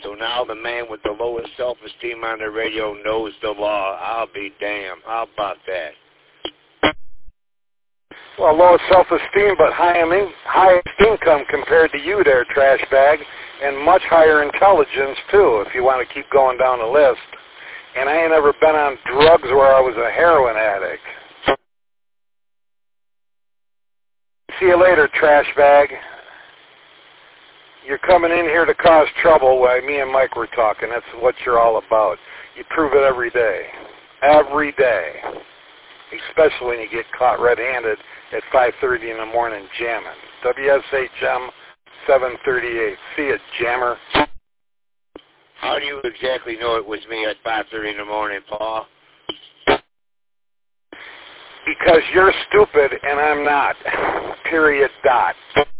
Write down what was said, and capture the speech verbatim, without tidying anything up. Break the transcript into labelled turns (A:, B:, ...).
A: So now the man with the lowest self-esteem on the radio knows the law. I'll be damned. How about that?
B: Well, low self-esteem, but high in, highest income compared to you there, trash bag, and much higher intelligence, too, if you want to keep going down the list. And I ain't ever been on drugs where I was a heroin addict. See you later, trash bag. You're coming in here to cause trouble while me and Mike were talking. That's what you're all about. You prove it every day. Every day. Especially when you get caught red-handed at five thirty in the morning jamming. W S H M seven thirty-eight. See you, jammer.
A: How do you exactly know it was me at five thirty in the morning, Paul?
B: Because you're stupid and I'm not. Period. Dot.